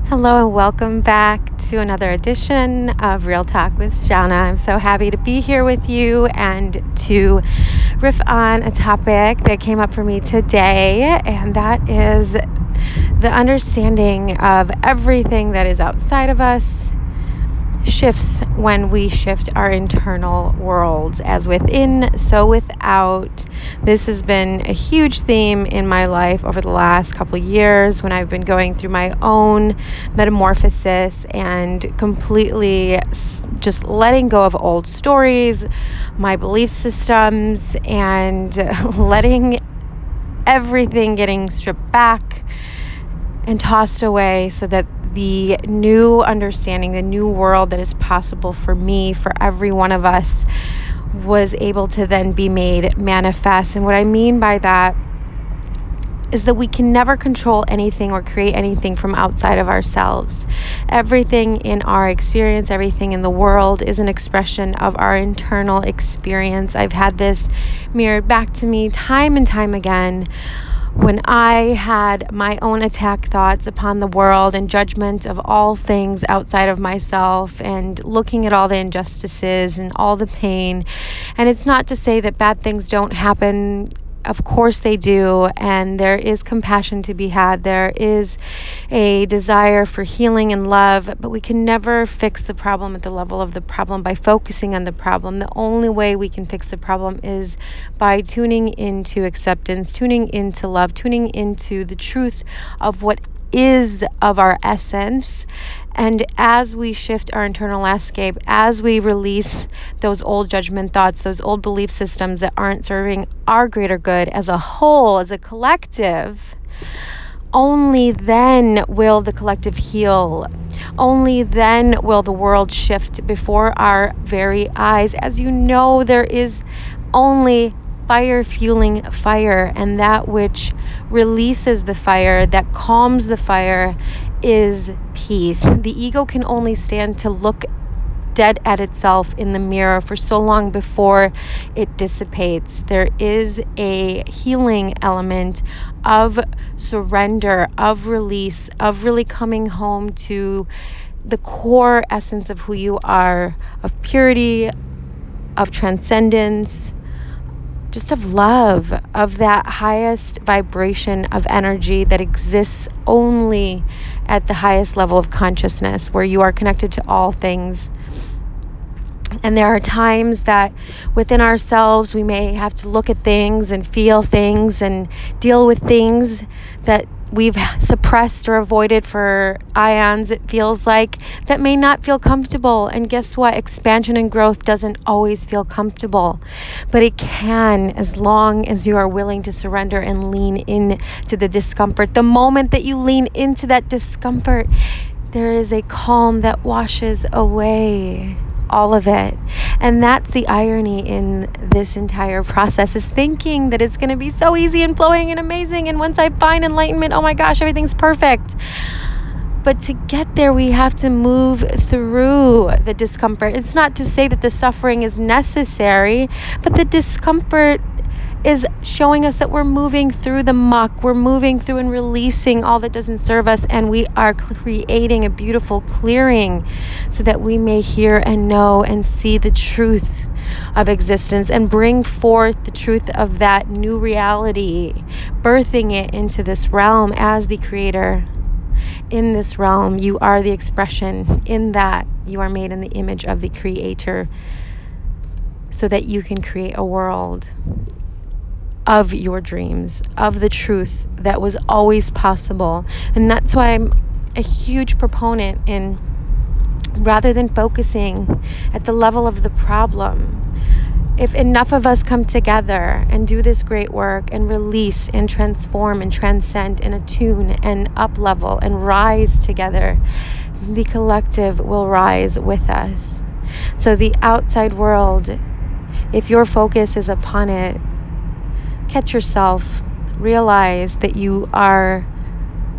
Hello and welcome back to another edition of Real Talk with Jana. I'm so happy to be here with you and to riff on a topic that came up for me today, and that is the understanding of everything that is outside of us shifts when we shift our internal worlds. As within, so without. This has been a huge theme in my life over the last couple years when I've been going through my own metamorphosis and completely just letting go of old stories, my belief systems, and letting everything getting stripped back and tossed away so that the new understanding, the new world that is possible for me, for every one of us, was able to then be made manifest. And what I mean by that is that we can never control anything or create anything from outside of ourselves. Everything in our experience, everything in the world is an expression of our internal experience. I've had this mirrored back to me time and time again. When I had my own attack thoughts upon the world and judgment of all things outside of myself and looking at all the injustices and all the pain. And it's not to say that bad things don't happen. Of course they do, and there is compassion to be had. There is a desire for healing and love, but we can never fix the problem at the level of the problem by focusing on the problem. The only way we can fix the problem is by tuning into acceptance, tuning into love, tuning into the truth of what is of our essence. And as we shift our internal landscape, as we release those old judgment thoughts, those old belief systems that aren't serving our greater good as a whole, as a collective, only then will the collective heal. Only then will the world shift before our very eyes. As you know, there is only fire fueling fire, and that which releases the fire, that calms the fire, is peace. The ego can only stand to look dead at itself in the mirror for so long before it dissipates. There is a healing element of surrender, of release, of really coming home to the core essence of who you are, of purity, of transcendence, just of love, of that highest vibration of energy that exists only at the highest level of consciousness, where you are connected to all things. And there are times that within ourselves we may have to look at things and feel things and deal with things that we've suppressed or avoided for eons, it feels like, that may not feel comfortable. And guess what? Expansion and growth doesn't always feel comfortable, but it can, as long as you are willing to surrender and lean into the discomfort. The moment that you lean into that discomfort, there is a calm that washes away all of it. And that's the irony in this entire process, is thinking that it's going to be so easy and flowing and amazing, and once I find enlightenment, oh my gosh, everything's perfect. But to get there, we have to move through the discomfort. It's not to say that the suffering is necessary, but the discomfort is showing us that we're moving through the muck. We're moving through and releasing all that doesn't serve us, and we are creating a beautiful clearing so that we may hear and know and see the truth of existence and bring forth the truth of that new reality, birthing it into this realm as the creator. In this realm, you are the expression. In that, you are made in the image of the creator, so that you can create a world of your dreams, of the truth that was always possible. And that's why I'm a huge proponent in, rather than focusing at the level of the problem, if enough of us come together and do this great work and release and transform and transcend and attune and up level and rise together, the collective will rise with us. So the outside world, if your focus is upon it, catch yourself, realize that you are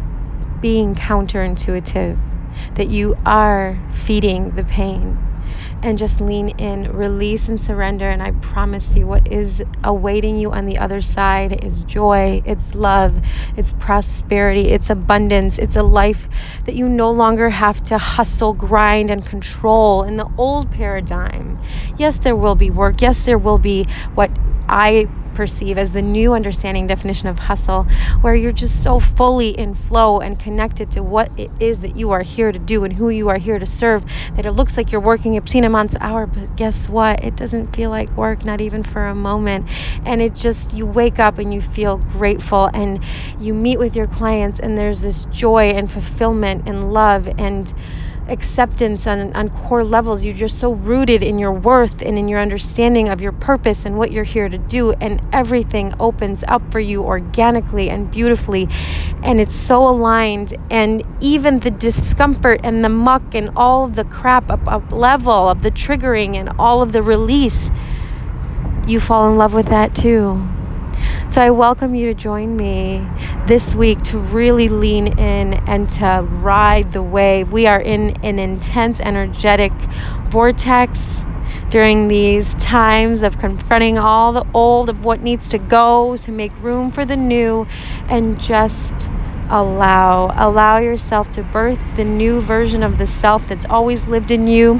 being counterintuitive, that you are feeding the pain, and just lean in, release and surrender. And I promise you, what is awaiting you on the other side is joy, it's love, it's prosperity, it's abundance. It's a life that you no longer have to hustle, grind, and control in the old paradigm. Yes, there will be work. Yes, there will be what I perceive as the new understanding definition of hustle, where you're just so fully in flow and connected to what it is that you are here to do and who you are here to serve, that it looks like you're working obscene amounts of hours, but guess what? It doesn't feel like work, not even for a moment. And it just, you wake up and you feel grateful, and you meet with your clients, and there's this joy and fulfillment and love and acceptance on core levels. You're just so rooted in your worth and in your understanding of your purpose and what you're here to do, and everything opens up for you organically and beautifully, and it's so aligned. And even the discomfort and the muck and all of the crap up level of the triggering and all of the release, you fall in love with that too. So I welcome you to join me this week to really lean in and to ride the wave. We are in an intense energetic vortex during these times of confronting all the old, of what needs to go, to make room for the new, and just allow yourself to birth the new version of the self that's always lived in you,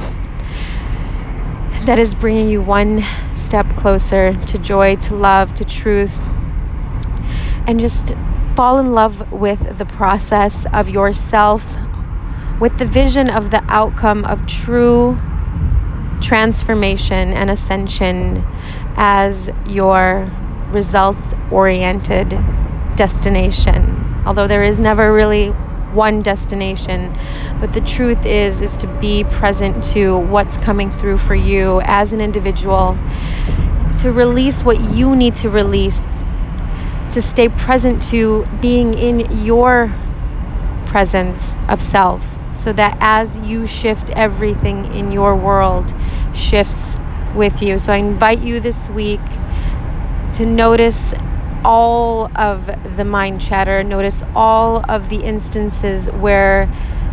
that is bringing you one step closer to joy, to love, to truth. And just fall in love with the process of yourself, with the vision of the outcome of true transformation and ascension as your results-oriented destination. Although there is never really one destination, but the truth is to be present to what's coming through for you as an individual, to release what you need to release, to stay present to being in your presence of self, so that as you shift, everything in your world shifts with you. So I invite you this week to notice all of the mind chatter, notice all of the instances where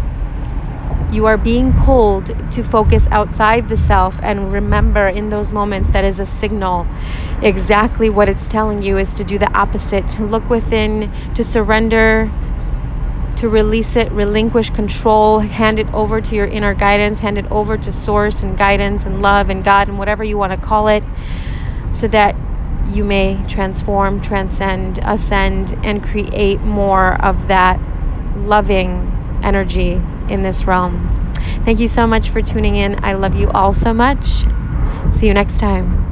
you are being pulled to focus outside the self, and remember in those moments that is a signal. Exactly what it's telling you is to do the opposite, to look within, to surrender, to release it, relinquish control, hand it over to your inner guidance, hand it over to source and guidance and love and God and whatever you want to call it, so that you may transform, transcend, ascend, and create more of that loving energy in this realm. Thank you so much for tuning in. I love you all so much. See you next time.